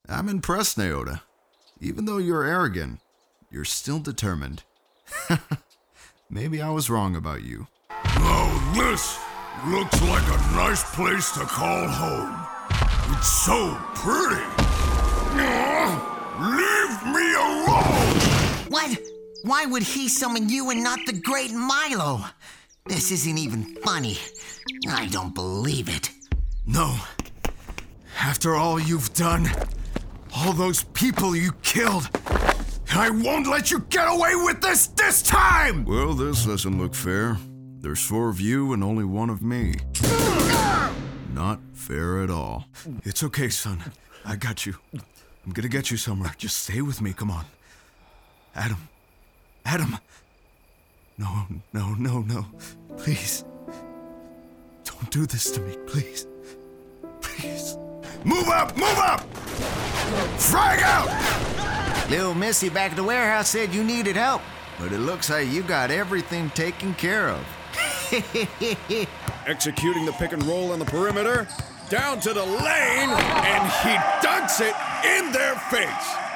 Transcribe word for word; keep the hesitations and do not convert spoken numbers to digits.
I'm impressed, Naota. Even though you're arrogant, you're still determined. Maybe I was wrong about you. Now this looks like a nice place to call home. It's so pretty. Leave me alone! What? Why would he summon you and not the great Milo? This isn't even funny. I don't believe it. No. After all you've done, all those people you killed, I won't let you get away with this this time! Well, this doesn't look fair. There's four of you and only one of me. Not fair at all. It's okay, son. I got you. I'm gonna get you somewhere. Just stay with me, come on. Adam. Adam. No, no, no, no. Please. Don't do this to me, please. Please. Move up! Move up! Frag out! Little Missy back at the warehouse said you needed help, but it looks like you got everything taken care of. Executing the pick and roll on the perimeter, down to the lane, and he dunks it in their face.